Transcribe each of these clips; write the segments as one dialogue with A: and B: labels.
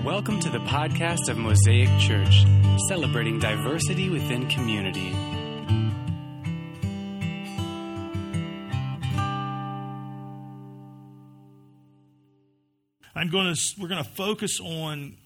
A: Welcome to the podcast of Mosaic Church, celebrating diversity within community.
B: We're going to focus on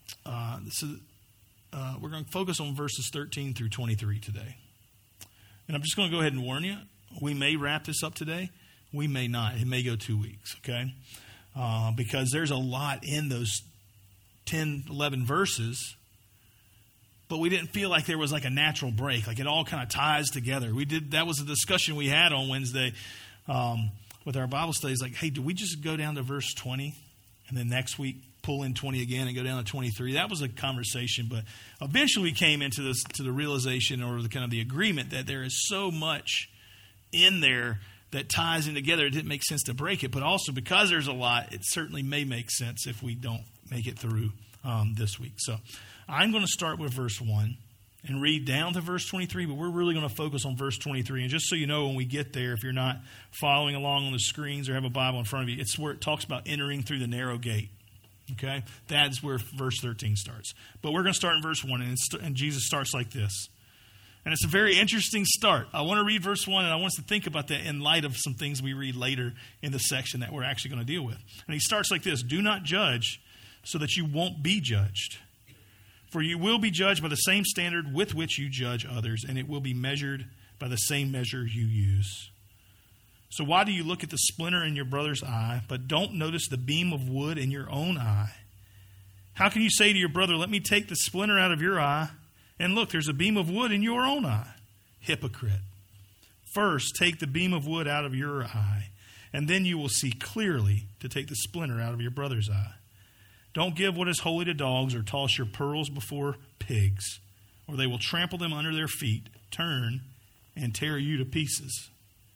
B: verses 13 through 23 today. And I'm just going to go ahead and warn you, we may wrap this up today. We may not. It may go 2 weeks, okay? Because there's a lot in those 10, 11 verses, but we didn't feel like there was like a natural break. Like it all kind of ties together. That was a discussion we had on Wednesday with our Bible studies. Like, hey, do we just go down to verse 20 and then next week pull in 20 again and go down to 23? That was a conversation, but eventually we came into the realization or the agreement that there is so much in there that ties in together. It didn't make sense to break it, but also because there's a lot, it certainly may make sense if we don't make it through this week. So I'm going to start with verse 1 and read down to verse 23, but we're really going to focus on verse 23. And just so you know, when we get there, if you're not following along on the screens or have a Bible in front of you, it's where it talks about entering through the narrow gate. Okay? That's where verse 13 starts. But we're going to start in verse 1, and Jesus starts like this. And it's a very interesting start. I want to read verse 1, and I want us to think about that in light of some things we read later in the section that we're actually going to deal with. And he starts like this: "Do not judge so that you won't be judged. For you will be judged by the same standard with which you judge others, and it will be measured by the same measure you use. So why do you look at the splinter in your brother's eye, but don't notice the beam of wood in your own eye? How can you say to your brother, 'Let me take the splinter out of your eye,' and look, there's a beam of wood in your own eye? Hypocrite. First, take the beam of wood out of your eye, and then you will see clearly to take the splinter out of your brother's eye. Don't give what is holy to dogs, or toss your pearls before pigs, or they will trample them under their feet, turn, and tear you to pieces.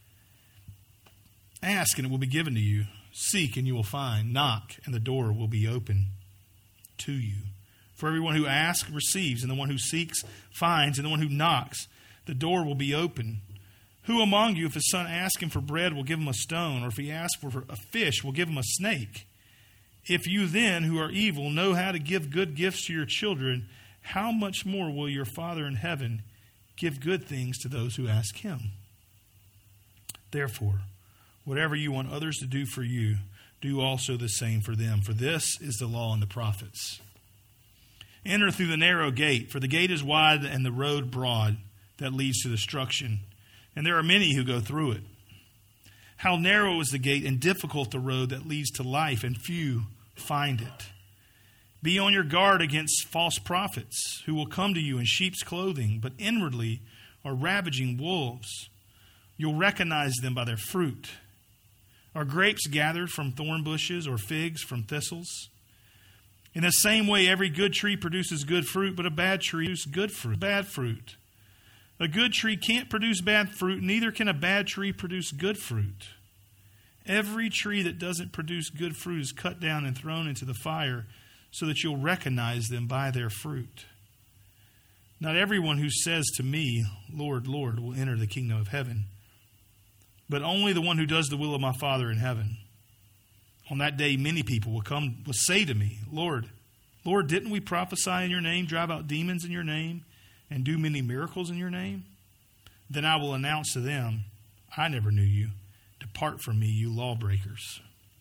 B: Ask, and it will be given to you. Seek, and you will find. Knock, and the door will be open to you. For everyone who asks receives, and the one who seeks finds, and the one who knocks, the door will be open. Who among you, if his son asks him for bread, will give him a stone, or if he asks for a fish, will give him a snake? If you then, who are evil, know how to give good gifts to your children, how much more will your Father in heaven give good things to those who ask him? Therefore, whatever you want others to do for you, do also the same for them. For this is the law and the prophets. Enter through the narrow gate, for the gate is wide and the road broad that leads to destruction, and there are many who go through it. How narrow is the gate and difficult the road that leads to life, and few find it. Be on your guard against false prophets who will come to you in sheep's clothing, but inwardly are ravaging wolves. You'll recognize them by their fruit. Are grapes gathered from thorn bushes, or figs from thistles? In the same way, every good tree produces good fruit, but a bad tree produces bad fruit. A good tree can't produce bad fruit, neither can a bad tree produce good fruit. Every tree that doesn't produce good fruit is cut down and thrown into the fire, so that you'll recognize them by their fruit. Not everyone who says to me, 'Lord, Lord,' will enter the kingdom of heaven, but only the one who does the will of my Father in heaven. On that day, many people will say to me, 'Lord, Lord, didn't we prophesy in your name, drive out demons in your name, and do many miracles in your name?' Then I will announce to them, 'I never knew you. Depart from me, you lawbreakers.'"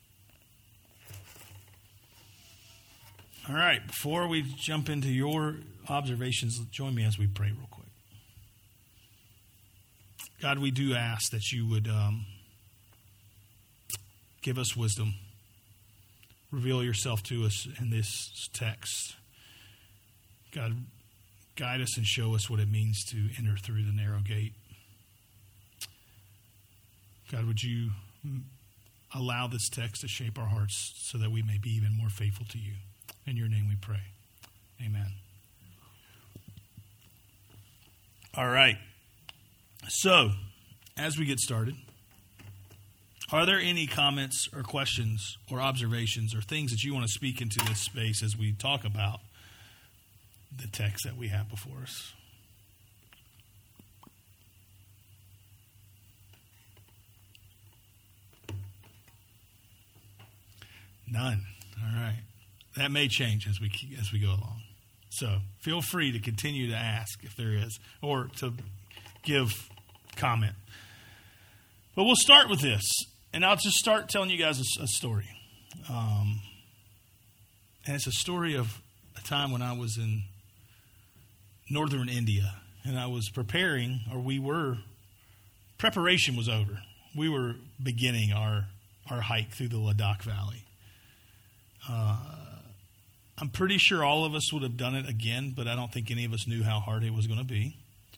B: All right, before we jump into your observations, join me as we pray real quick. God, we do ask that you would give us wisdom. Reveal yourself to us in this text. God, guide us and show us what it means to enter through the narrow gate. God, would you allow this text to shape our hearts so that we may be even more faithful to you? In your name we pray. Amen. All right. So, as we get started, are there any comments or questions or observations or things that you want to speak into this space as we talk about the text that we have before us? None. All right. that may change as we go along. So feel free to continue to ask if there is, or to give comment. But we'll start with this, and I'll just start telling you guys a story. And it's a story of a time when I was in northern India, and I was preparing, or preparation was over. We were beginning our hike through the Ladakh Valley. I'm pretty sure all of us would have done it again, but I don't think any of us knew how hard it was going to be.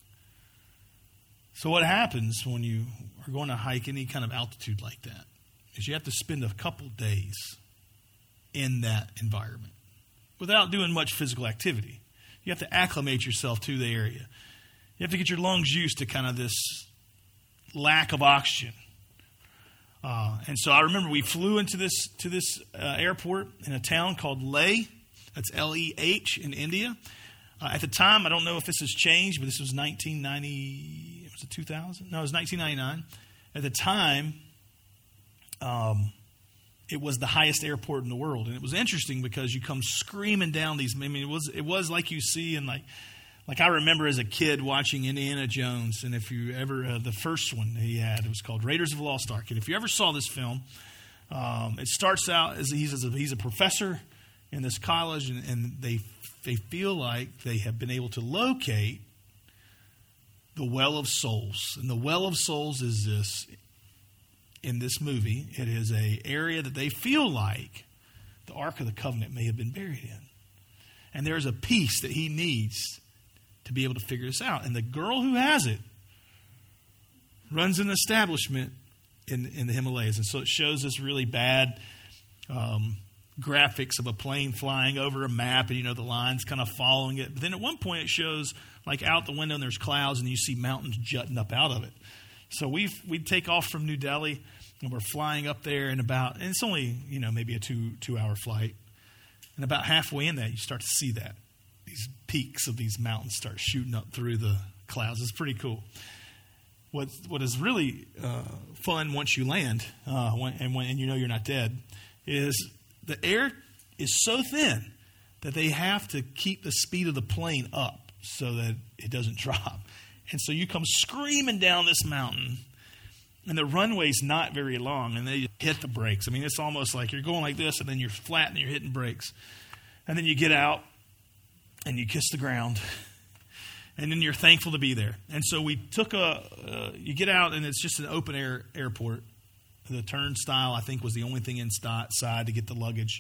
B: So what happens when you are going to hike any kind of altitude like that is you have to spend a couple days in that environment without doing much physical activity. You have to acclimate yourself to the area. You have to get your lungs used to kind of this lack of oxygen. And so I remember we flew into this airport in a town called Leh. That's Leh in India. At the time, I don't know if this has changed, but this was 1990. Was it 2000? No, it was 1999. At the time, it was the highest airport in the world, and it was interesting because you come screaming down these. I mean, it was like you see in like I remember as a kid watching Indiana Jones, and if you ever the first one he had, it was called Raiders of the Lost Ark. And if you ever saw this film, it starts out as he's a professor in this college, and they feel like they have been able to locate the Well of Souls. And the Well of Souls is this, in this movie, it is an area that they feel like the Ark of the Covenant may have been buried in. And there's a piece that he needs to be able to figure this out. And the girl who has it runs an establishment in the Himalayas. And so it shows this really bad graphics of a plane flying over a map, and the lines kind of following it. But then at one point it shows like out the window and there's clouds and you see mountains jutting up out of it. So we take off from New Delhi and we're flying up there, and it's only maybe a two hour flight, and about halfway in that you start to see that these peaks of these mountains start shooting up through the clouds. It's pretty cool. What is really fun once you land and you're not dead is the air is so thin that they have to keep the speed of the plane up so that it doesn't drop. And so you come screaming down this mountain, and the runway's not very long, and they hit the brakes. I mean, it's almost like you're going like this, and then you're flat, and you're hitting brakes. And then you get out, and you kiss the ground, and then you're thankful to be there. And so we took you get out, and it's just an open air airport. The turnstile, I think, was the only thing inside to get the luggage.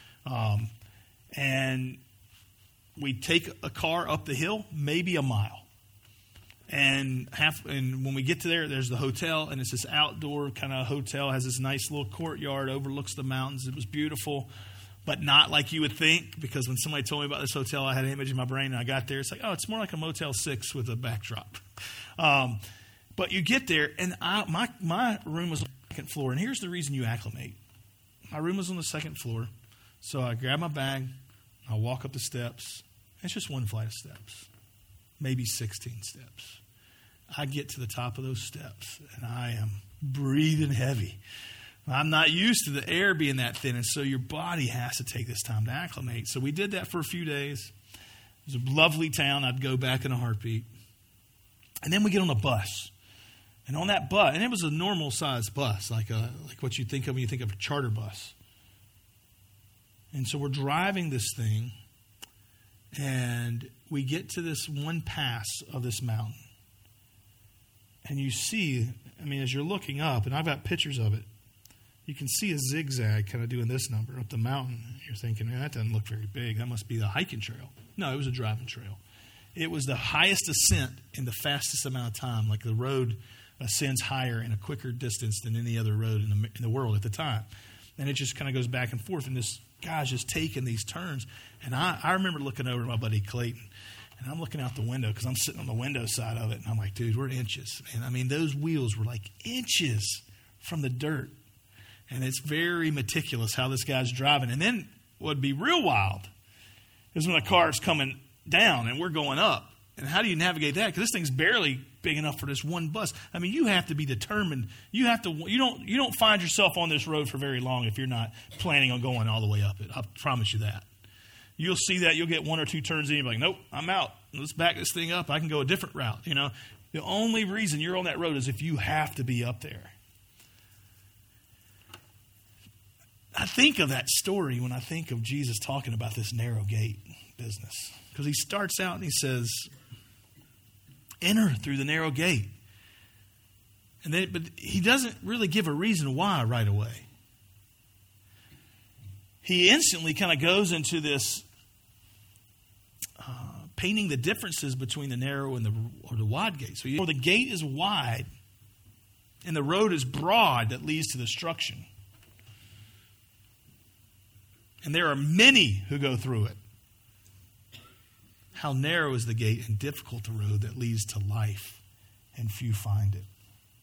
B: And we take a car up the hill, maybe a mile. And when we get to there's the hotel, and it's this outdoor kind of hotel, has this nice little courtyard, overlooks the mountains. It was beautiful, but not like you would think, because when somebody told me about this hotel, I had an image in my brain, and I got there. It's like, oh, it's more like a Motel 6 with a backdrop. But you get there, and my room was on the second floor, and here's the reason you acclimate. My room was on the second floor, so I grab my bag, I walk up the steps. It's just one flight of steps, maybe 16 steps. I get to the top of those steps, and I am breathing heavy. I'm not used to the air being that thin, and so your body has to take this time to acclimate. So we did that for a few days. It was a lovely town. I'd go back in a heartbeat. And then we get on a bus. And on that bus, and it was a normal-sized bus, like what you think of when you think of a charter bus. And so we're driving this thing, and we get to this one pass of this mountain. And you see, as you're looking up, and I've got pictures of it, you can see a zigzag kind of doing this number up the mountain. You're thinking, that doesn't look very big. That must be the hiking trail. No, it was a driving trail. It was the highest ascent in the fastest amount of time. Like the road ascends higher in a quicker distance than any other road in the world at the time. And it just kind of goes back and forth. And this guy's just taking these turns. And I remember looking over at my buddy Clayton. And I'm looking out the window because I'm sitting on the window side of it. And I'm like, dude, we're inches. And those wheels were like inches from the dirt. And it's very meticulous how this guy's driving. And then what would be real wild is when a car's coming down and we're going up. And how do you navigate that? Because this thing's barely big enough for this one bus. I mean, you have to be determined. You don't find yourself on this road for very long if you're not planning on going all the way up it. I promise you that. You'll see that. You'll get one or two turns in. You'll be like, nope, I'm out. Let's back this thing up. I can go a different route. You know, the only reason you're on that road is if you have to be up there. I think of that story when I think of Jesus talking about this narrow gate business. Because he starts out and he says, enter through the narrow gate. But he doesn't really give a reason why right away. He instantly kind of goes into this painting the differences between the narrow and the wide gate. So the gate is wide and the road is broad that leads to destruction. And there are many who go through it. How narrow is the gate and difficult the road that leads to life, and few find it.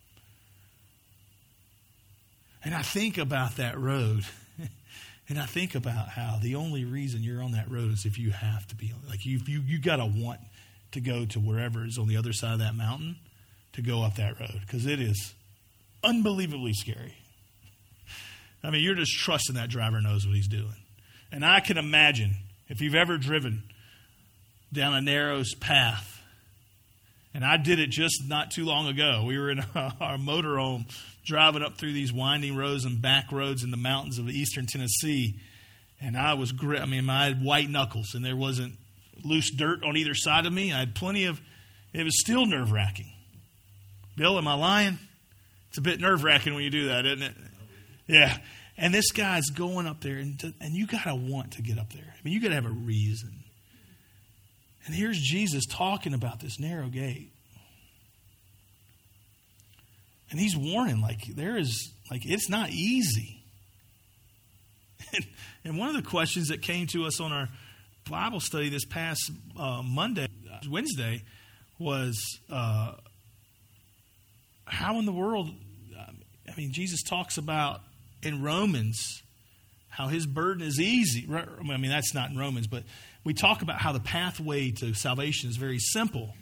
B: And I think about that road, and I think about how the only reason you're on that road is if you have to be. Like you got to want to go to wherever is on the other side of that mountain to go up that road, because it is unbelievably scary. I mean, you're just trusting that driver knows what he's doing. And I can imagine, if you've ever driven down a narrow path, and I did it just not too long ago. We were in our motorhome driving up through these winding roads and back roads in the mountains of eastern Tennessee. And I had white knuckles, and there wasn't loose dirt on either side of me. I had it was still nerve-wracking. Bill, am I lying? It's a bit nerve-wracking when you do that, isn't it? Yeah. And this guy's going up there, and you got to want to get up there. I mean, you got to have a reason. And here's Jesus talking about this narrow gate. And he's warning, it's not easy. And one of the questions that came to us on our Bible study this past Wednesday, was how in the world, Jesus talks about in Romans how his burden is easy. I mean, that's not in Romans, but we talk about how the pathway to salvation is very simple.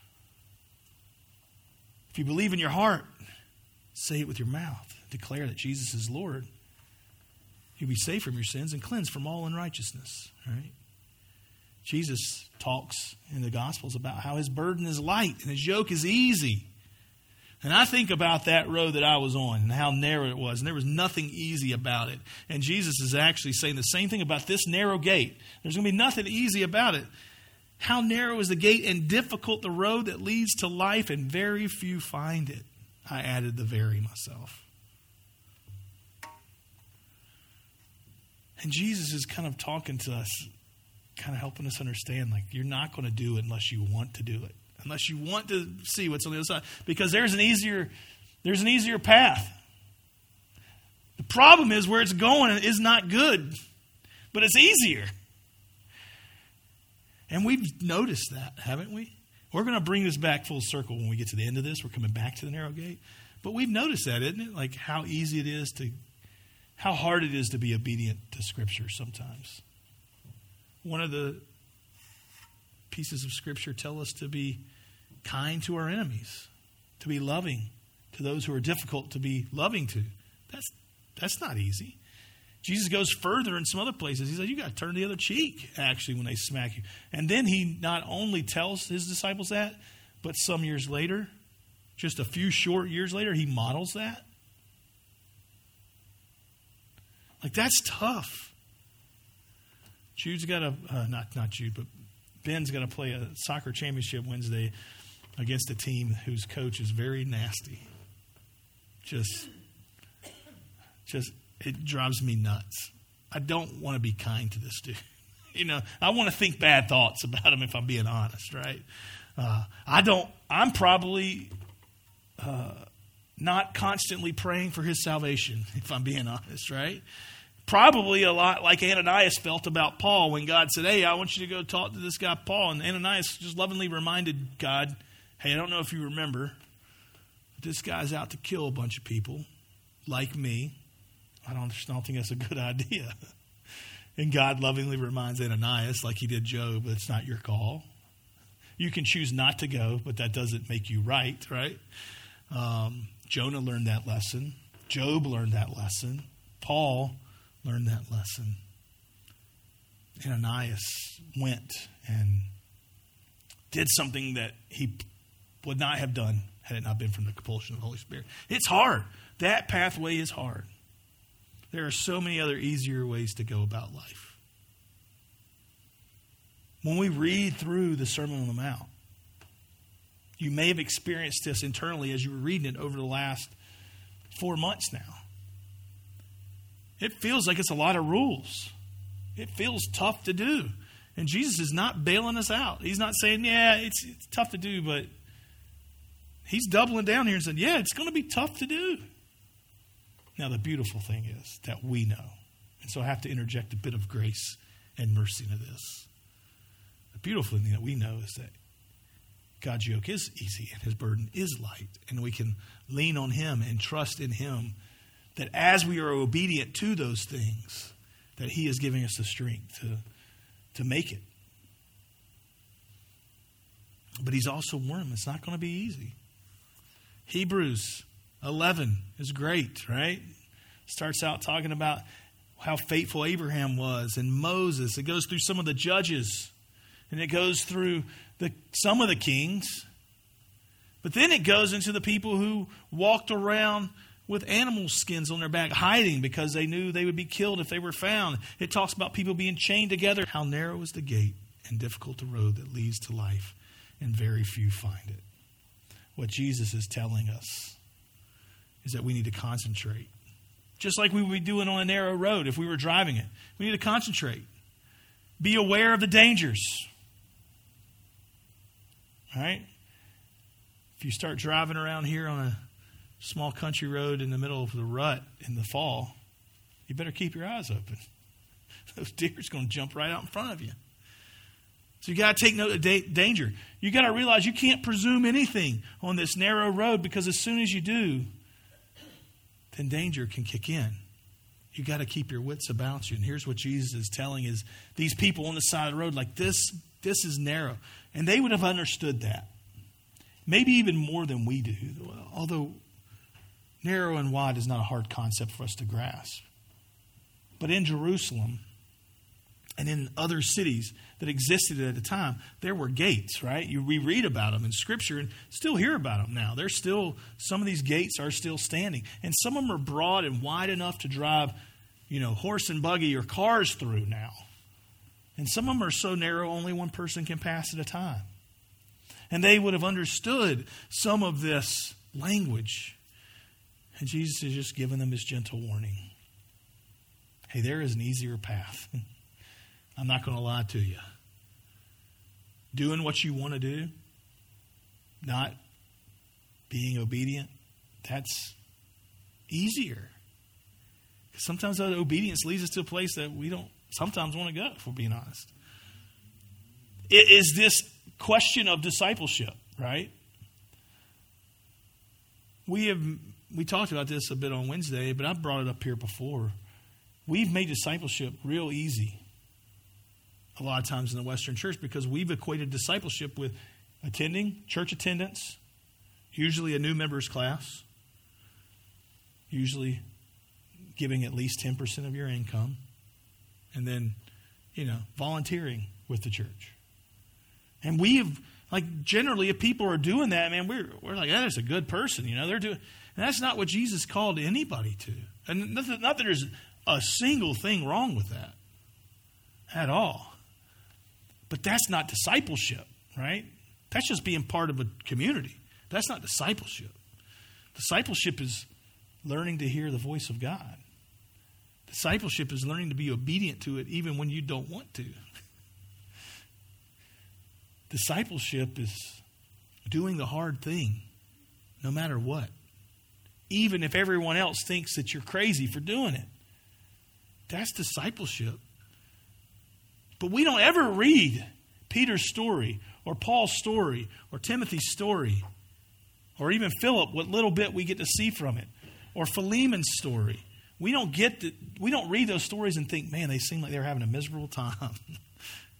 B: If you believe in your heart, say it with your mouth, declare that Jesus is Lord, you'll be saved from your sins and cleansed from all unrighteousness. Right? Jesus talks in the Gospels about how his burden is light and his yoke is easy. And I think about that road that I was on and how narrow it was. And there was nothing easy about it. And Jesus is actually saying the same thing about this narrow gate. There's going to be nothing easy about it. How narrow is the gate and difficult the road that leads to life, and very few find it. I added the very myself. And Jesus is kind of talking to us, kind of helping us understand, you're not going to do it unless you want to do it. Unless you want to see what's on the other side. Because there's an easier path. The problem is where it's going is not good. But it's easier. And we've noticed that, haven't we? We're going to bring this back full circle when we get to the end of this. We're coming back to the narrow gate. But we've noticed that, isn't it? How easy it is how hard it is to be obedient to Scripture sometimes. One of the pieces of Scripture tell us to be kind to our enemies, to be loving to those who are difficult to be loving to. That's not easy. Jesus goes further in some other places. He says, you got to turn the other cheek, actually, when they smack you. And then he not only tells his disciples that, but some years later, just a few short years later, he models that. That's tough. Jude's got not Jude, but Ben's got to play a soccer championship Wednesday against a team whose coach is very nasty. Just it drives me nuts. I don't want to be kind to this dude. I want to think bad thoughts about him if I'm being honest, right? I'm probably not constantly praying for his salvation, if I'm being honest, right? Probably a lot like Ananias felt about Paul when God said, hey, I want you to go talk to this guy Paul. And Ananias just lovingly reminded God, hey, I don't know if you remember, but this guy's out to kill a bunch of people like me. I don't think that's a good idea. And God lovingly reminds Ananias, like he did Job, it's not your call. You can choose not to go, but that doesn't make you right? Jonah learned that lesson. Job learned that lesson. Paul learned that lesson. Ananias went and did something that he would not have done had it not been from the compulsion of the Holy Spirit. It's hard. That pathway is hard. There are so many other easier ways to go about life. When we read through the Sermon on the Mount, you may have experienced this internally as you were reading it over the last 4 months now. It feels like it's a lot of rules. It feels tough to do. And Jesus is not bailing us out. He's not saying, yeah, it's tough to do, but he's doubling down here and saying, yeah, it's going to be tough to do. Now, the beautiful thing is that we know. And so I have to interject a bit of grace and mercy into this. The beautiful thing that we know is that God's yoke is easy and his burden is light. And we can lean on him and trust in him that as we are obedient to those things, that he is giving us the strength to make it. But he's also warned it's not going to be easy. Hebrews 11 is great, right? Starts out talking about how faithful Abraham was and Moses. It goes through some of the judges. And it goes through some of the kings. But then it goes into the people who walked around with animal skins on their back, hiding because they knew they would be killed if they were found. It talks about people being chained together. How narrow is the gate and difficult the road that leads to life, and very few find it. What Jesus is telling us is that we need to concentrate. Just like we would be doing on a narrow road if we were driving it. We need to concentrate. Be aware of the dangers. All right? If you start driving around here on a small country road in the middle of the rut in the fall, you better keep your eyes open. Those deer's going to jump right out in front of you. So you got to take note of danger. You got to realize you can't presume anything on this narrow road, because as soon as you do, then danger can kick in. You got to keep your wits about you. And here's what Jesus is telling is these people on the side of the road, like this is narrow. And they would have understood that. Maybe even more than we do. Although narrow and wide is not a hard concept for us to grasp. But in Jerusalem and in other cities that existed at the time, there were gates, right? We read about them in Scripture and still hear about them now. There's still, some of these gates are still standing. And some of them are broad and wide enough to drive, horse and buggy or cars through now. And some of them are so narrow only one person can pass at a time. And they would have understood some of this language. And Jesus is just giving them this gentle warning. Hey, there is an easier path. I'm not going to lie to you. Doing what you want to do, not being obedient, that's easier. Sometimes that obedience leads us to a place that we don't sometimes want to go, if we're being honest. It is this question of discipleship, right? We talked about this a bit on Wednesday, but I brought it up here before. We've made discipleship real easy a lot of times in the Western church, because we've equated discipleship with attending church attendance, usually a new members class, usually giving at least 10% of your income, and then, volunteering with the church. And we have, generally, if people are doing that, man, we're like, that is a good person, they're doing, and that's not what Jesus called anybody to. And not that there's a single thing wrong with that at all. But that's not discipleship, right? That's just being part of a community. That's not discipleship. Discipleship is learning to hear the voice of God. Discipleship is learning to be obedient to it even when you don't want to. Discipleship is doing the hard thing no matter what. Even if everyone else thinks that you're crazy for doing it. That's discipleship. But we don't ever read Peter's story or Paul's story or Timothy's story or even Philip, what little bit we get to see from it, or Philemon's story. We don't read those stories and think, man, they seem like they're having a miserable time.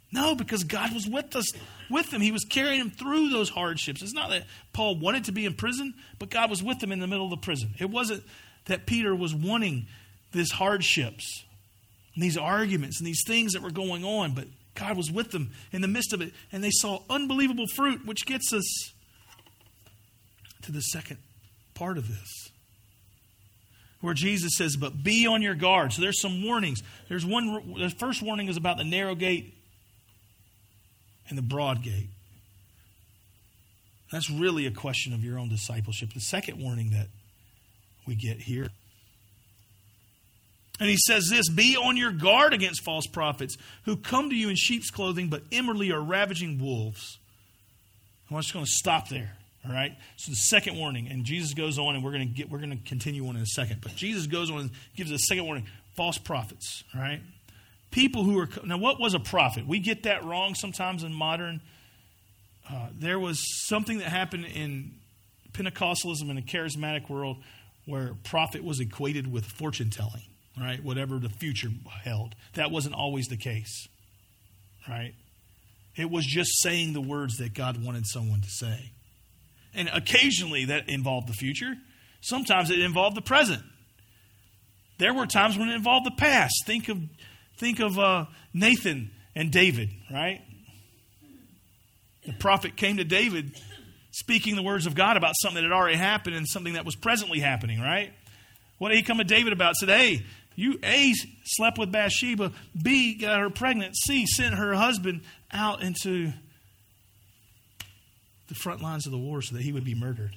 B: No, because God was with them. He was carrying them through those hardships. It's not that Paul wanted to be in prison, but God was with him in the middle of the prison. It wasn't that Peter was wanting these hardships and these arguments and these things that were going on, but God was with them in the midst of it, and they saw unbelievable fruit, which gets us to the second part of this, where Jesus says, but be on your guard. So there's some warnings. The first warning is about the narrow gate and the broad gate. That's really a question of your own discipleship. The second warning that we get here. And he says this, be on your guard against false prophets who come to you in sheep's clothing, but inwardly are ravaging wolves. I'm just going to stop there. All right. So the second warning, and Jesus goes on, and we're going to continue on in a second. But Jesus goes on and gives a second warning: false prophets. All right. People who are now. What was a prophet? We get that wrong sometimes in modern. There was something that happened in Pentecostalism and the charismatic world where prophet was equated with fortune telling. Right, whatever the future held. That wasn't always the case. Right. It was just saying the words that God wanted someone to say. And occasionally that involved the future. Sometimes it involved the present. There were times when it involved the past. Think of Nathan and David, right? The prophet came to David speaking the words of God about something that had already happened and something that was presently happening, right? What did he come to David about? Said, hey, you A, slept with Bathsheba, B, got her pregnant, C, sent her husband out into the front lines of the war so that he would be murdered.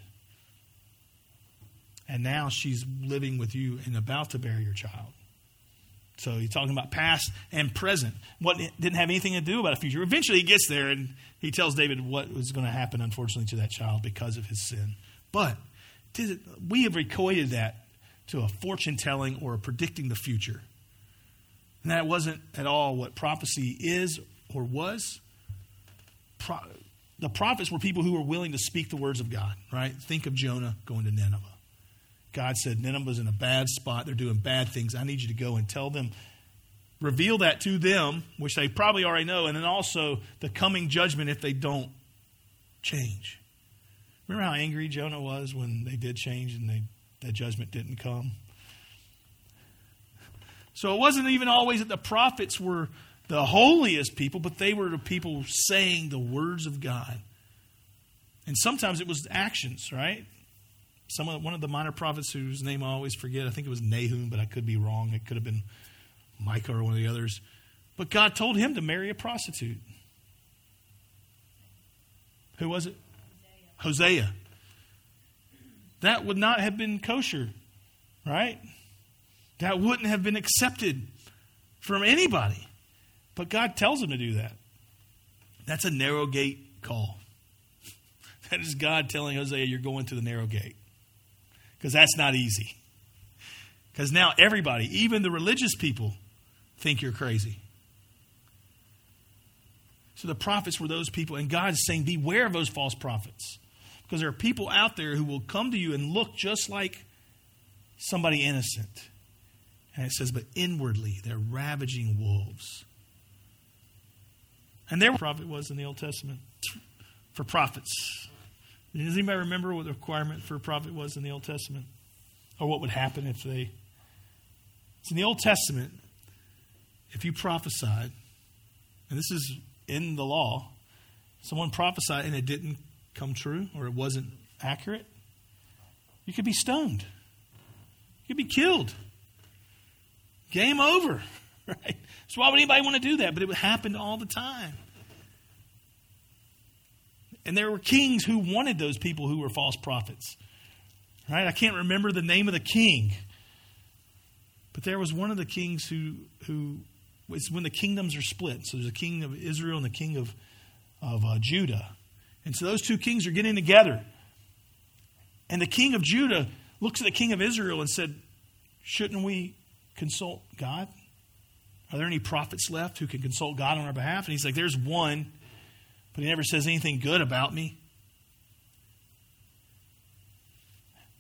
B: And now she's living with you and about to bear your child. So he's talking about past and present. What didn't have anything to do about the future. Eventually he gets there and he tells David what was going to happen, unfortunately, to that child because of his sin. But we have equated that to a fortune telling or a predicting the future. And that wasn't at all what prophecy is or was. The prophets were people who were willing to speak the words of God, right? Think of Jonah going to Nineveh. God said, Nineveh's in a bad spot. They're doing bad things. I need you to go and tell them, reveal that to them, which they probably already know, and then also the coming judgment if they don't change. Remember how angry Jonah was when they did change and that judgment didn't come? So it wasn't even always that the prophets were the holiest people, but they were the people saying the words of God. And sometimes it was actions, right? One of the minor prophets whose name I always forget, I think it was Nahum, but I could be wrong. It could have been Micah or one of the others. But God told him to marry a prostitute. Who was it? Hosea. That would not have been kosher, right? That wouldn't have been accepted from anybody. But God tells him to do that. That's a narrow gate call. That is God telling Hosea, you're going to the narrow gate. Because that's not easy. Because now everybody, even the religious people, think you're crazy. So the prophets were those people. And God is saying, beware of those false prophets. Because there are people out there who will come to you and look just like somebody innocent. And it says, but inwardly, they're ravaging wolves. And there, prophet was in the Old Testament for prophets. Does anybody remember what the requirement for a prophet was in the Old Testament? Or what would happen if they... It's in the Old Testament, if you prophesied, and this is in the law, someone prophesied and it didn't come true or it wasn't accurate, you could be stoned. You could be killed. Game over. Right? So why would anybody want to do that? But it would happen all the time. And there were kings who wanted those people who were false prophets. Right? I can't remember the name of the king. But there was one of the kings who was when the kingdoms are split. So there's a king of Israel and the king of Judah. And so those two kings are getting together. And the king of Judah looks at the king of Israel and said, shouldn't we consult God? Are there any prophets left who can consult God on our behalf? And he's like, there's one, but he never says anything good about me.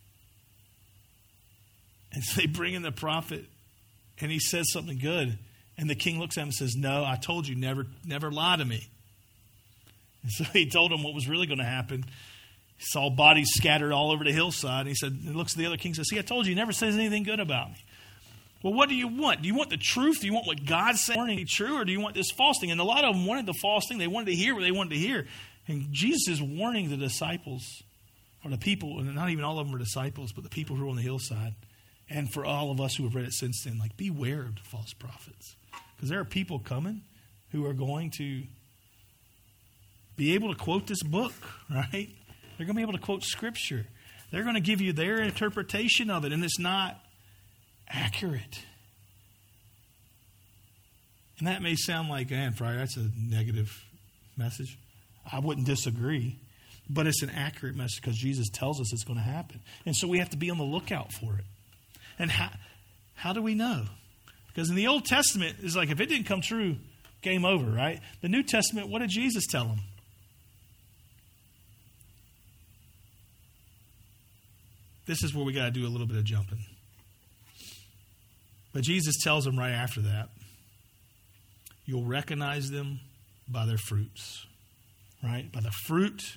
B: And so they bring in the prophet, and he says something good. And the king looks at him and says, no, I told you, never lie to me. And so he told him what was really going to happen. He saw bodies scattered all over the hillside. And he said, he looks at the other king and says, see, I told you, he never says anything good about me. Well, what do you want? Do you want the truth? Do you want what God said to be true? Or do you want this false thing? And a lot of them wanted the false thing. They wanted to hear what they wanted to hear. And Jesus is warning the disciples, or the people, and not even all of them are disciples, but the people who are on the hillside. And for all of us who have read it since then, like, beware of the false prophets. Because there are people coming who are going to be able to quote this book, right? They're going to be able to quote Scripture. They're going to give you their interpretation of it, and it's not accurate. And that may sound like, man, Friar, that's a negative message. I wouldn't disagree. But it's an accurate message because Jesus tells us it's going to happen. And so we have to be on the lookout for it. And how do we know? Because in the Old Testament, it's like if it didn't come true, game over, right? The New Testament, what did Jesus tell them? This is where we got to do a little bit of jumping. But Jesus tells them right after that, you'll recognize them by their fruits, right? By the fruit.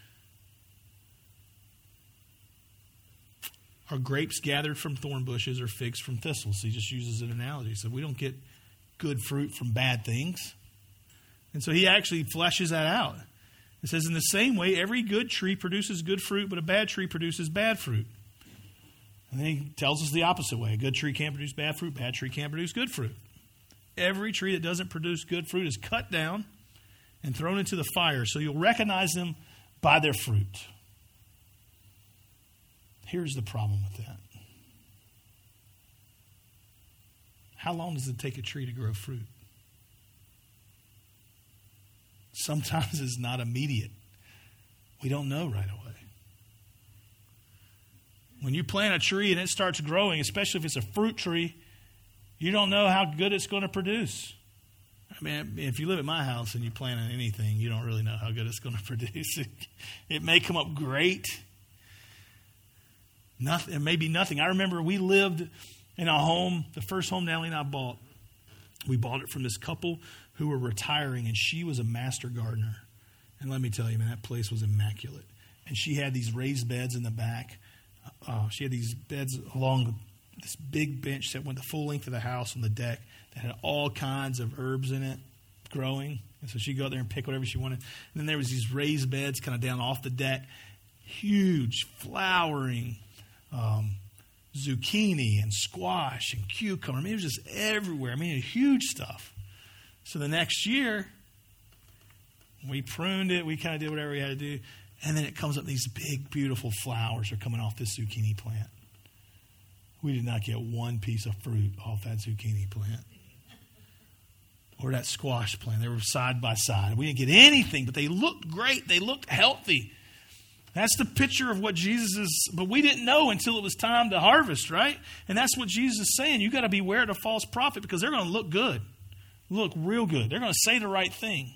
B: Are grapes gathered from thorn bushes or figs from thistles? He just uses an analogy. So we don't get good fruit from bad things. And so he actually fleshes that out. It says, in the same way, every good tree produces good fruit, but a bad tree produces bad fruit. And then he tells us the opposite way. A good tree can't produce bad fruit. Bad tree can't produce good fruit. Every tree that doesn't produce good fruit is cut down and thrown into the fire. So you'll recognize them by their fruit. Here's the problem with that. How long does it take a tree to grow fruit? Sometimes it's not immediate. We don't know right away. When you plant a tree and it starts growing, especially if it's a fruit tree, you don't know how good it's going to produce. I mean, if you live at my house and you plant anything, you don't really know how good it's going to produce. It may come up great. Nothing, it may be nothing. I remember we lived in a home, the first home Natalie and I bought. We bought it from this couple who were retiring, and she was a master gardener. And let me tell you, man, that place was immaculate. And she had these raised beds in the back. She had these beds along this big bench that went the full length of the house on the deck that had all kinds of herbs in it growing. And so she'd go out there and pick whatever she wanted. And then there was these raised beds kind of down off the deck. Huge flowering zucchini and squash and cucumber. I mean, it was just everywhere. I mean, huge stuff. So the next year, we pruned it. We kind of did whatever we had to do. And then it comes up, these big, beautiful flowers are coming off this zucchini plant. We did not get one piece of fruit off that zucchini plant. Or that squash plant. They were side by side. We didn't get anything, but they looked great. They looked healthy. That's the picture of what Jesus is. But we didn't know until it was time to harvest, right? And that's what Jesus is saying. You got to beware of the false prophet because they're going to look good. Look real good. They're going to say the right thing.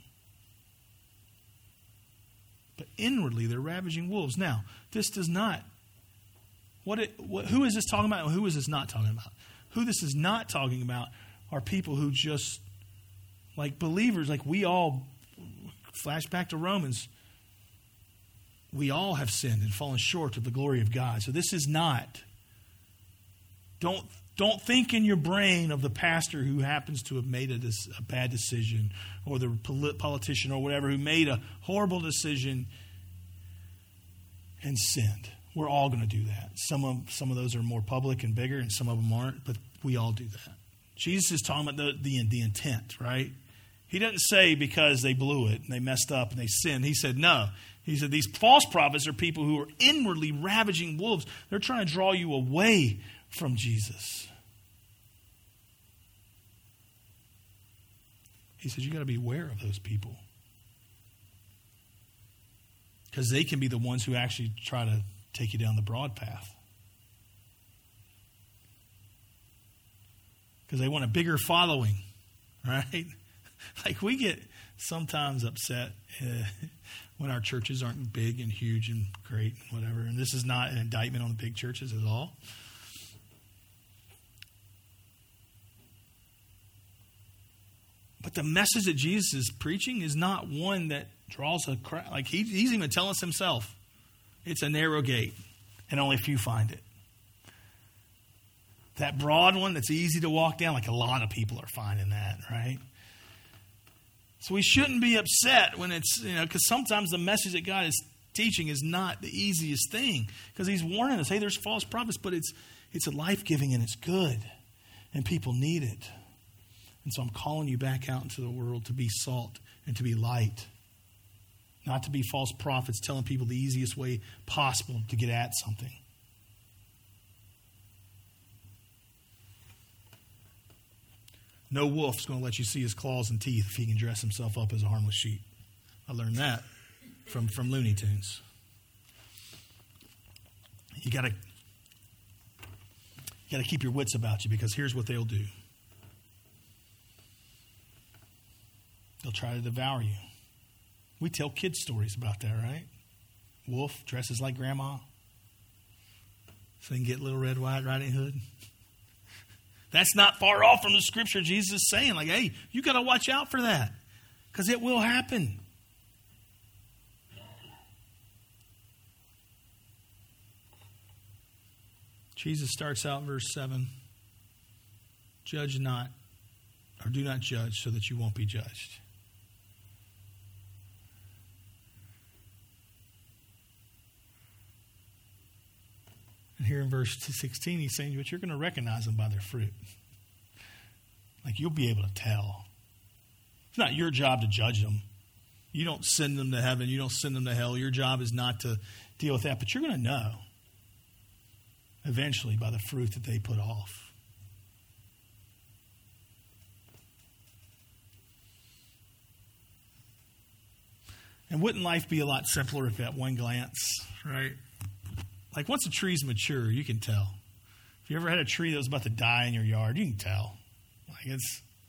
B: But inwardly, they're ravaging wolves. Now, this does not. Who is this talking about and who is this not talking about? Who this is not talking about are people who just, like believers, like we all, flash back to Romans, we all have sinned and fallen short of the glory of God. So this is not. Don't think in your brain of the pastor who happens to have made a bad decision, or the politician or whatever who made a horrible decision and sinned. We're all going to do that. Some of those are more public and bigger, and some of them aren't, but we all do that. Jesus is talking about the intent, right? He doesn't say because they blew it and they messed up and they sinned. He said no. He said these false prophets are people who are inwardly ravaging wolves. They're trying to draw you away from Jesus. He says you got to be aware of those people. Because they can be the ones who actually try to take you down the broad path. Because they want a bigger following, right? Like we get sometimes upset when our churches aren't big and huge and great and whatever. And this is not an indictment on the big churches at all. But the message that Jesus is preaching is not one that draws a crowd. Like he's even telling us himself, it's a narrow gate, and only few find it. That broad one that's easy to walk down, like a lot of people are finding that, right? So we shouldn't be upset when it's, because sometimes the message that God is teaching is not the easiest thing. Because he's warning us, hey, there's false prophets, but it's a life-giving and it's good. And people need it. And so I'm calling you back out into the world to be salt and to be light. Not to be false prophets telling people the easiest way possible to get at something. No wolf's going to let you see his claws and teeth if he can dress himself up as a harmless sheep. I learned that from Looney Tunes. You got to keep your wits about you, because here's what they'll do. They'll try to devour you. We tell kids stories about that, right? Wolf dresses like grandma so they can get Little Red White Riding Hood. That's not far off from the scripture Jesus is saying. Like, hey, you got to watch out for that, because it will happen. Jesus starts out in verse 7. Judge not, or do not judge, so that you won't be judged. And here in verse 16, he's saying, but you're going to recognize them by their fruit. Like, you'll be able to tell. It's not your job to judge them. You don't send them to heaven. You don't send them to hell. Your job is not to deal with that. But you're going to know eventually by the fruit that they put off. And wouldn't life be a lot simpler if at one glance, right? Like, once a tree's mature, you can tell. If you ever had a tree that was about to die in your yard, you can tell. Like,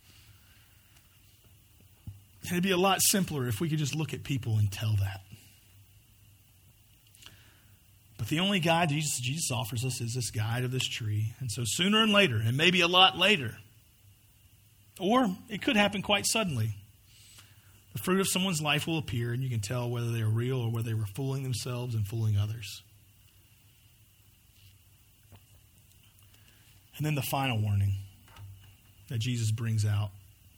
B: it'd be a lot simpler if we could just look at people and tell that. But the only guide Jesus offers us is this guide of this tree. And so sooner and later, and maybe a lot later, or it could happen quite suddenly, the fruit of someone's life will appear, and you can tell whether they are real or whether they were fooling themselves and fooling others. And then the final warning that Jesus brings out,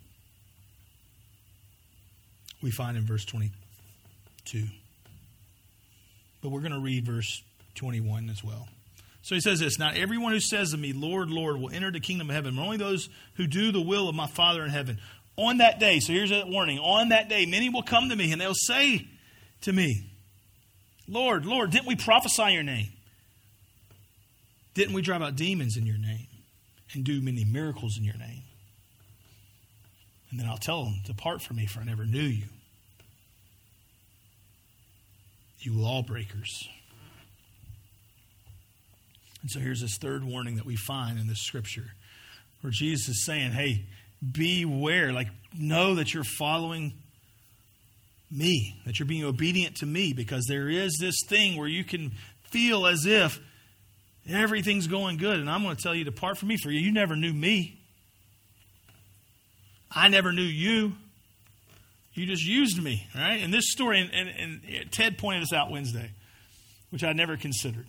B: we find in verse 22. But we're going to read verse 21 as well. So he says this, not everyone who says to me, Lord, Lord, will enter the kingdom of heaven, but only those who do the will of my Father in heaven. On that day, so here's a warning, on that day, many will come to me and they'll say to me, Lord, Lord, didn't we prophesy in your name? Didn't we drive out demons in your name and do many miracles in your name? And then I'll tell them, depart from me, for I never knew you. You lawbreakers. And so here's this third warning that we find in this scripture, where Jesus is saying, hey, beware, like, know that you're following me, that you're being obedient to me, because there is this thing where you can feel as if everything's going good, and I'm going to tell you, depart from me, for you never knew me. I never knew you. You just used me, right? And this story, and Ted pointed this out Wednesday, which I never considered.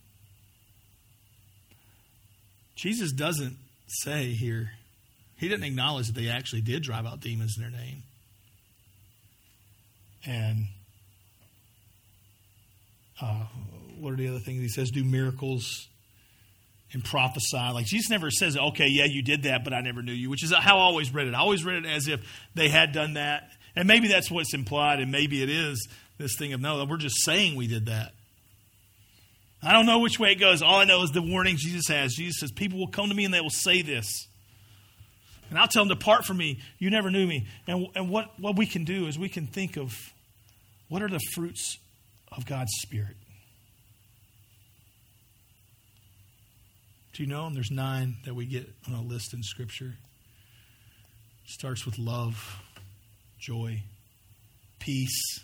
B: Jesus doesn't say here, he didn't acknowledge that they actually did drive out demons in their name. And what are the other things? He says, do miracles and prophesy. Like, Jesus never says, okay, yeah, you did that, but I never knew you, which is how I always read it. I always read it as if they had done that. And maybe that's what's implied, and maybe it is this thing of, no, we're just saying we did that. I don't know which way it goes. All I know is the warning Jesus has. Jesus says, people will come to me and they will say this. And I'll tell them, depart from me. You never knew me. And what we can do is we can think of, what are the fruits of God's Spirit? Do you know them? There's 9 that we get on a list in Scripture. It starts with love, joy, peace,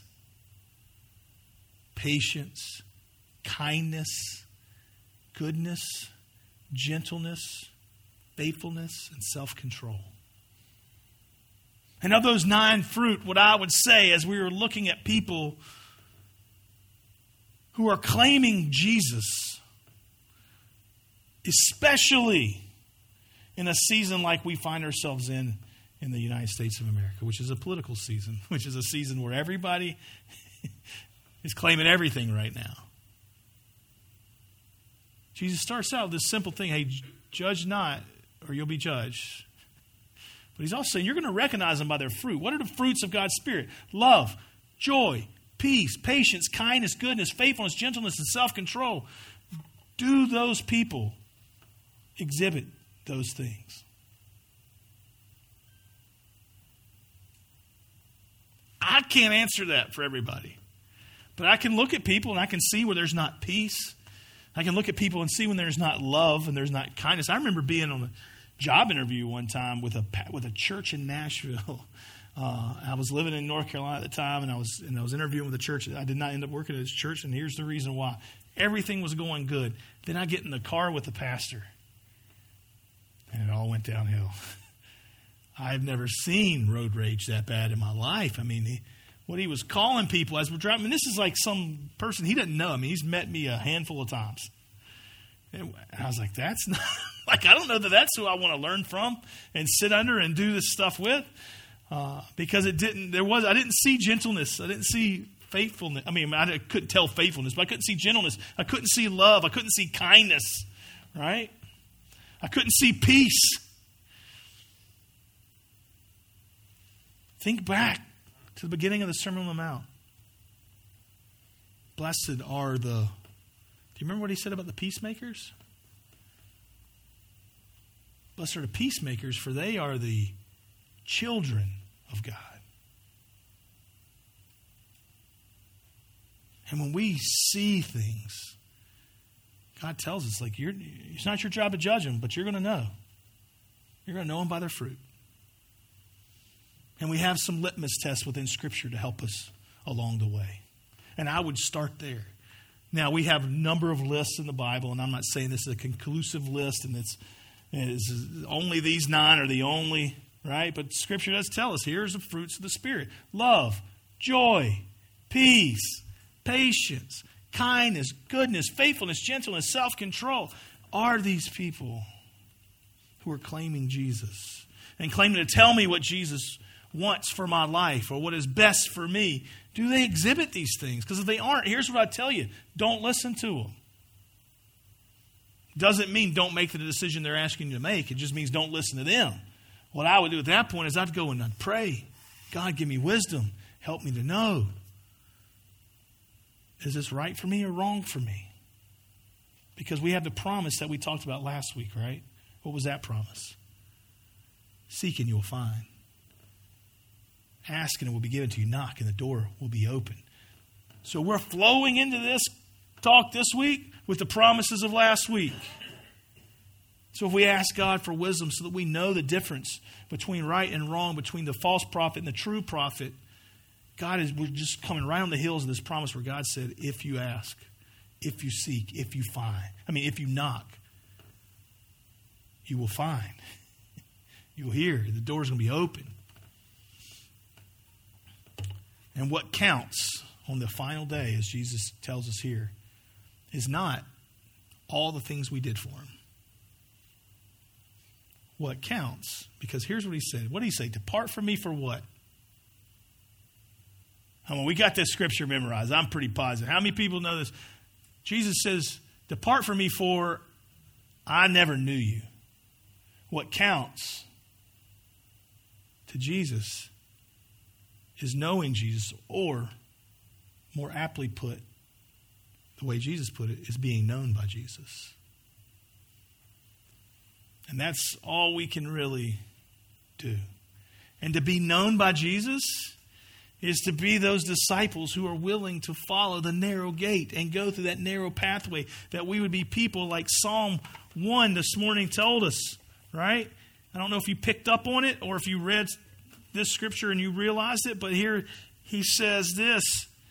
B: patience, kindness, goodness, gentleness, faithfulness, and self-control. And of those 9 fruit, what I would say as we were looking at people who are claiming Jesus, especially in a season like we find ourselves in the United States of America, which is a political season, which is a season where everybody is claiming everything right now. Jesus starts out with this simple thing, hey, judge not, or you'll be judged. But he's also saying you're going to recognize them by their fruit. What are the fruits of God's Spirit? Love, joy, peace, patience, kindness, goodness, faithfulness, gentleness, and self-control. Do those people exhibit those things? I can't answer that for everybody. But I can look at people and I can see where there's not peace. I can look at people and see when there's not love and there's not kindness. I remember being on a job interview one time with a church in Nashville. I was living in North Carolina at the time, and I was interviewing with a church. I did not end up working at this church, and here's the reason why. Everything was going good. Then I get in the car with the pastor, and it all went downhill. I've never seen road rage that bad in my life. I mean, what he was calling people as we're driving. I mean, this is like some person he doesn't know. I mean, he's met me a handful of times. And I was like, that's not, like, I don't know that that's who I want to learn from and sit under and do this stuff with. Because I didn't see gentleness. I didn't see faithfulness. I mean, I couldn't tell faithfulness, but I couldn't see gentleness. I couldn't see love. I couldn't see kindness, right? I couldn't see peace. Think back to the beginning of the Sermon on the Mount. Blessed are do you remember what he said about the peacemakers? Blessed are the peacemakers, for they are the children of God. And when we see things, God tells us, like, it's not your job to judge them, but you're going to know. You're going to know them by their fruit. And we have some litmus tests within Scripture to help us along the way. And I would start there. Now, we have a number of lists in the Bible, and I'm not saying this is a conclusive list, and it's only these 9 are the only, right? But Scripture does tell us, here's the fruits of the Spirit. Love, joy, peace, patience, kindness, goodness, faithfulness, gentleness, self-control. Are these people who are claiming Jesus and claiming to tell me what Jesus wants for my life or what is best for me? Do they exhibit these things? Because if they aren't, here's what I tell you. Don't listen to them. Doesn't mean don't make the decision they're asking you to make. It just means don't listen to them. What I would do at that point is I'd go and I'd pray. God, give me wisdom. Help me to know. Is this right for me or wrong for me? Because we have the promise that we talked about last week, right? What was that promise? Seek and you will find. Ask and it will be given to you. Knock and the door will be open. So we're flowing into this talk this week with the promises of last week. So if we ask God for wisdom so that we know the difference between right and wrong, between the false prophet and the true prophet, we're just coming right on the heels of this promise where God said, if you ask, if you seek, if you if you knock, you will find. You'll hear. The door's going to be open. And what counts on the final day, as Jesus tells us here, is not all the things we did for him. What counts, because here's what he said. What did he say? Depart from me for what? I mean, we got this scripture memorized. I'm pretty positive. How many people know this? Jesus says, depart from me for I never knew you. What counts to Jesus is knowing Jesus, or more aptly put, the way Jesus put it, is being known by Jesus. And that's all we can really do. And to be known by Jesus is to be those disciples who are willing to follow the narrow gate and go through that narrow pathway, that we would be people like Psalm 1 this morning told us, right? I don't know if you picked up on it or if you read this scripture and you realized it, but here he says this: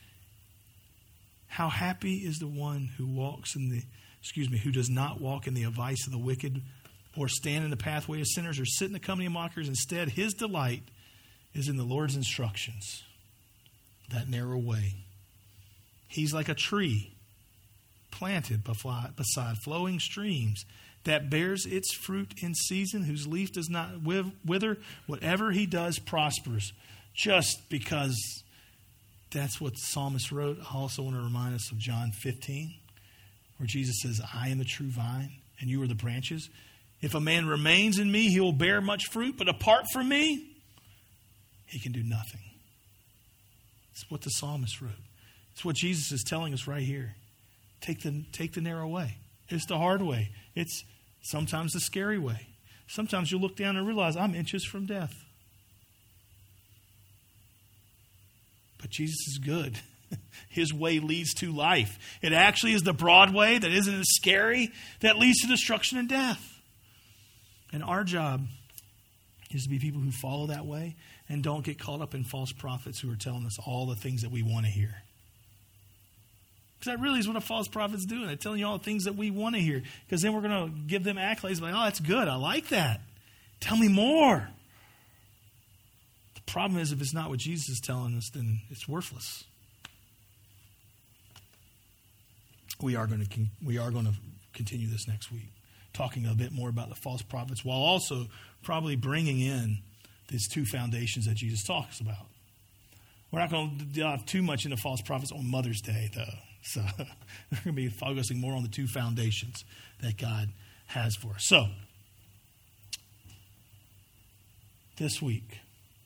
B: how happy is the one who who does not walk in the advice of the wicked, or stand in the pathway of sinners, or sit in the company of mockers. Instead, his delight is in the Lord's instructions, that narrow way. He's like a tree planted beside flowing streams that bears its fruit in season, whose leaf does not wither. Whatever he does prospers. Just because that's what the psalmist wrote. I also want to remind us of John 15, where Jesus says, I am the true vine, and you are the branches. If a man remains in me, he will bear much fruit, but apart from me, he can do nothing. It's what the psalmist wrote. It's what Jesus is telling us right here. Take the narrow way. It's the hard way. It's sometimes the scary way. Sometimes you look down and realize I'm inches from death. But Jesus is good. His way leads to life. It actually is the broad way that isn't as scary, that leads to destruction and death. And our job is to be people who follow that way and don't get caught up in false prophets who are telling us all the things that we want to hear. Because that really is what a false prophet's doing. They're telling you all the things that we want to hear. Because then we're going to give them accolades like, oh, that's good. I like that. Tell me more. The problem is if it's not what Jesus is telling us, then it's worthless. We are going to continue this next week, talking a bit more about the false prophets, while also probably bringing in these two foundations that Jesus talks about. We're not going to dive too much into false prophets on Mother's Day, though. So we're going to be focusing more on the two foundations that God has for us. So, this week,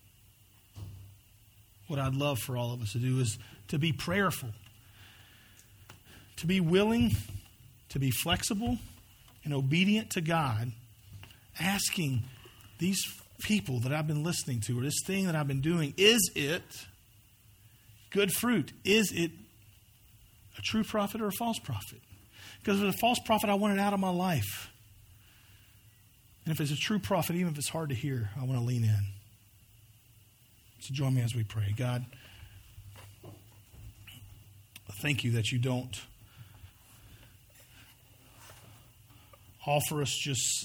B: what I'd love for all of us to do is to be prayerful, to be willing, to be flexible and obedient to God, asking these people that I've been listening to, or this thing that I've been doing, is it good fruit? Is it a true prophet or a false prophet? Because if it's a false prophet, I want it out of my life. And if it's a true prophet, even if it's hard to hear, I want to lean in. So join me as we pray. God, thank you that you don't offer us just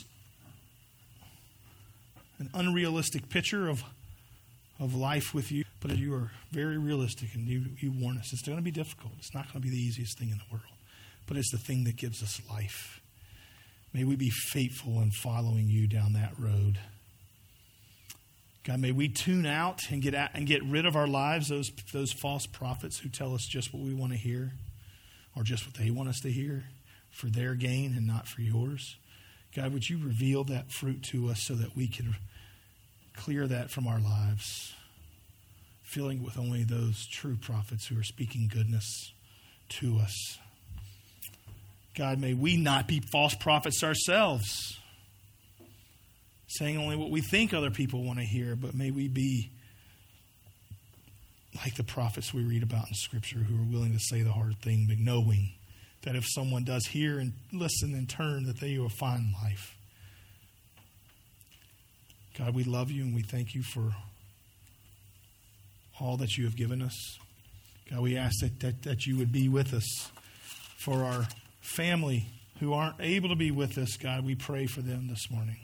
B: an unrealistic picture of life with you, but you are very realistic, and you warn us. It's going to be difficult. It's not going to be the easiest thing in the world, but it's the thing that gives us life. May we be faithful in following you down that road. God, may we tune out and get rid of our lives those false prophets who tell us just what we want to hear, or just what they want us to hear for their gain and not for yours. God, would you reveal that fruit to us so that we can clear that from our lives, filling with only those true prophets who are speaking goodness to us. God, may we not be false prophets ourselves, saying only what we think other people want to hear, but may we be like the prophets we read about in Scripture who are willing to say the hard thing, but knowing that if someone does hear and listen and turn, that they will find life. God, we love you and we thank you for all that you have given us. God, we ask that you would be with us. For our family who aren't able to be with us, God, we pray for them this morning.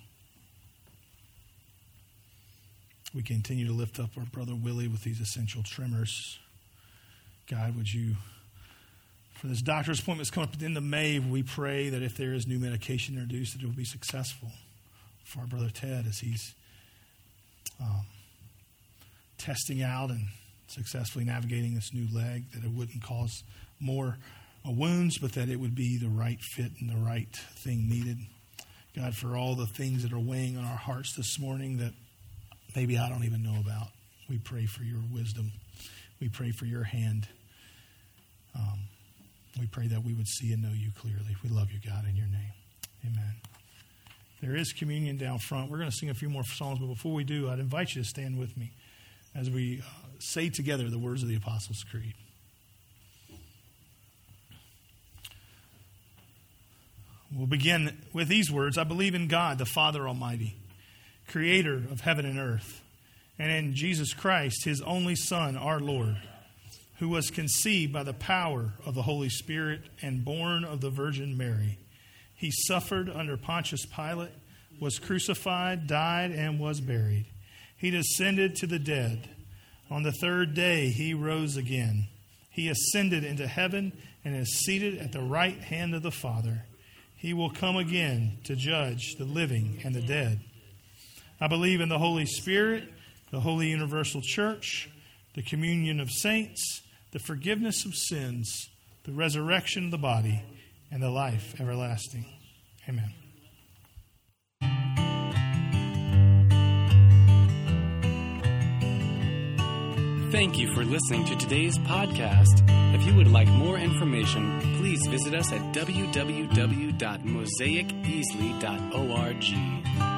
B: We continue to lift up our brother Willie with these essential tremors. God, would you, for this doctor's appointment that's coming up at the end of May, we pray that if there is new medication introduced, that it will be successful for our brother Ted as he's testing out and successfully navigating this new leg, that it wouldn't cause more wounds, but that it would be the right fit and the right thing needed. God, for all the things that are weighing on our hearts this morning that maybe I don't even know about, we pray for your wisdom. We pray for your hand. We pray that we would see and know you clearly. We love you, God, in your name. Amen. There is communion down front. We're going to sing a few more songs, but before we do, I'd invite you to stand with me as we say together the words of the Apostles' Creed. We'll begin with these words. I believe in God, the Father Almighty, creator of heaven and earth, and in Jesus Christ, his only Son, our Lord, who was conceived by the power of the Holy Spirit and born of the Virgin Mary. He suffered under Pontius Pilate, was crucified, died, and was buried. He descended to the dead. On the third day he rose again. He ascended into heaven and is seated at the right hand of the Father. He will come again to judge the living and the dead. I believe in the Holy Spirit, the holy universal church, the communion of saints, the forgiveness of sins, the resurrection of the body, and the life everlasting. Amen.
A: Thank you for listening to today's podcast. If you would like more information, please visit us at www.mosaiceasley.org.